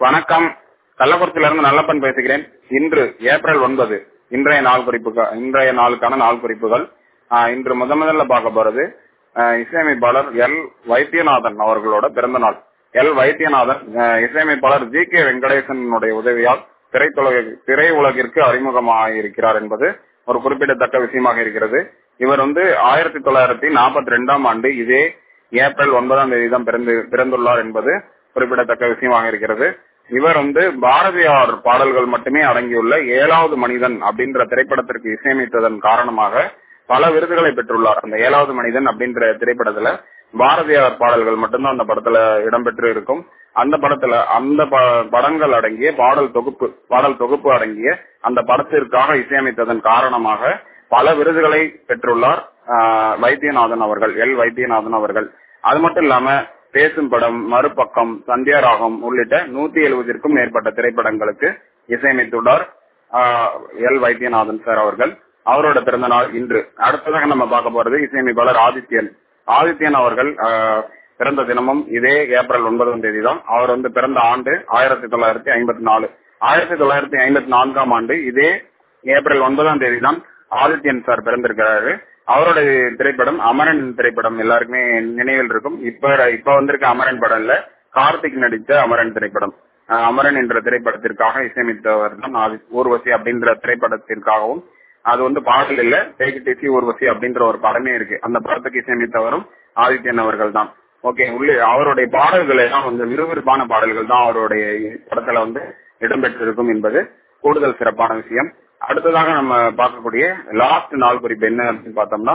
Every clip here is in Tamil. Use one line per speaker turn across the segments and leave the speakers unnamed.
வணக்கம். கள்ளக்குறிச்சியிலிருந்து நல்லப்பன் பேசுகிறேன். இன்று ஏப்ரல் 9 இன்றைய நாளுக்கான நாள் குறிப்புகள். இன்று முதல்ல பார்க்க போறது இசையமைப்பாளர் எல் வைத்தியநாதன் அவர்களோட பிறந்த நாள். எல் வைத்தியநாதன் இசையமைப்பாளர் ஜி.கே. வெங்கடேசனுடைய உதவியால் திரையுலகிற்கு அறிமுகமாயிருக்கிறார் என்பது ஒரு குறிப்பிடத்தக்க விஷயமாக இருக்கிறது. இவர் 1942 ஆண்டு இதே ஏப்ரல் 9 தான் பிறந்துள்ளார் என்பது குறிப்பிடத்தக்க விஷயமாக இருக்கிறது. இவர் பாரதியார் பாடல்கள் மட்டுமே அடங்கியுள்ள 7வது மனிதன் அப்படின்ற திரைப்படத்திற்கு இசையமைத்ததன் காரணமாக பல விருதுகளை பெற்றுள்ளார். அந்த 7வது மனிதன் அப்படின்ற திரைப்படத்துல பாரதியார் பாடல்கள் மட்டும்தான் அந்த படத்துல இடம்பெற்று இருக்கும். அந்த படத்துல அந்த படங்கள் அடங்கிய பாடல் தொகுப்பு அடங்கிய அந்த படத்திற்காக இசையமைத்ததன் காரணமாக பல விருதுகளை பெற்றுள்ளார் வைத்தியநாதன் அவர்கள், எல் வைத்தியநாதன் அவர்கள். அது மட்டும் இல்லாம பேசும் படம், மறுபக்கம், சந்தியாராகம் உள்ளிட்ட 170க்கும் மேற்பட்ட திரைப்படங்களுக்கு இசையமைத்துள்ளார் எல் வைத்தியநாதன் சார் அவர்கள். அவரோட பிறந்த நாள் இன்று. அடுத்ததாக நம்ம பார்க்க போறது இசையமைப்பாளர் ஆதித்யன் அவர்கள் பிறந்த தினமும் இதே ஏப்ரல் 9 தான். அவர் பிறந்த ஆண்டு 1954. 1954 ஆண்டு இதே ஏப்ரல் 9 தான் ஆதித்யன் சார் பிறந்திருக்கிறாரு. அவருடைய திரைப்படம் அமரன் திரைப்படம் எல்லாருக்குமே நினைவில் இருக்கும். இப்ப வந்திருக்க அமரன் படம் இல்ல, கார்த்திக் நடித்த அமரன் திரைப்படம். அமரன் என்ற திரைப்படத்திற்காக இசையமைத்தவர் தான் ஊர்வசி அப்படின்ற திரைப்படத்திற்காகவும். அது பாடல் இல்ல, டேக் இட் ஈஸி ஊர்வசி அப்படின்ற ஒரு படமே இருக்கு. அந்த படத்துக்கு இசையமைத்தவரும் ஆதித்யன் அவர்கள் தான். ஓகே, அவருடைய பாடல்கள் எல்லாம் விறுவிறுப்பான பாடல்கள் தான் அவருடைய படத்துல இடம்பெற்றிருக்கும் என்பது கூடுதல் சிறப்பான விஷயம். அடுத்ததாக நம்ம பார்க்கக்கூடிய லாஸ்ட் நாள் குறிப்பு என்ன அப்படின்னு பார்த்தோம்னா,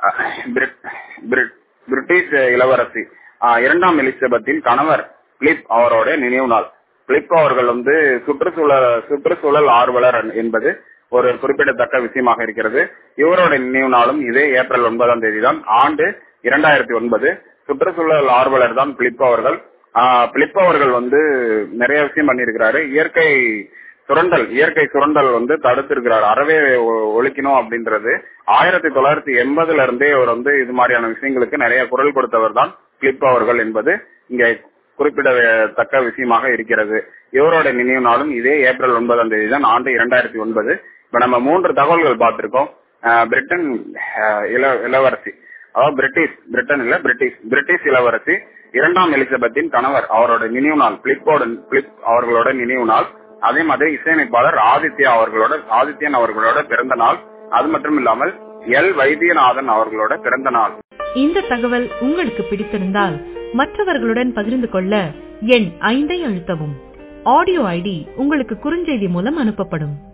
பிரிட்டிஷ் இளவரசி 2ஆம் எலிசபெத்தின் கணவர் பிலிப் அவரோட நினைவு நாள். பிலிப் அவர்கள் சுற்றுச்சூழல் ஆர்வலர் என்பது ஒரு குறிப்பிடத்தக்க விஷயமாக இருக்கிறது. இவரோட நினைவு நாளும் இதே ஏப்ரல் 9 தான். ஆண்டு 2009. சுற்றுச்சூழல் ஆர்வலர் தான் பிலிப் அவர்கள். பிலிப் அவர்கள் நிறைய விஷயம் பண்ணிருக்கிறாரு. இயற்கை சுரண்டல் தடுத்திருக்கிறார். அறவே ஒழிக்கணும் அப்படின்றது 1980 இருந்தே அவர் இது மாதிரியான விஷயங்களுக்கு நிறைய குரல் கொடுத்தவர் தான் பிலிப் அவர்கள் என்பது இங்க குறிப்பிடத்தக்க விஷயமாக இருக்கிறது. இவரோட நினைவு நாளும் இதே ஏப்ரல் 9 தான். ஆண்டு 2009. இப்ப நம்ம 3 தகவல்கள் பார்த்திருக்கோம். பிரிட்டன் இளவரசி, அதாவது பிரிட்டிஷ் இளவரசி 2ஆம் எலிசபெத்தின் கணவர் அவரோட நினைவு நாள், பிலிப் அவர்களோட நினைவு நாள். அதே மாதிரி இசையமைப்பாளர் ஆதித்யன் அவர்களோட பிறந்த நாள். அது மட்டும் இல்லாமல் எல் வைத்தியநாதன் அவர்களோட பிறந்த நாள்.
இந்த தகவல் உங்களுக்கு பிடித்திருந்தால் மற்றவர்களுடன் பகிர்ந்து கொள்ள எண் 5 அழுத்தவும். ஆடியோ ஐடி உங்களுக்கு குறுஞ்செய்தி மூலம் அனுப்பப்படும்.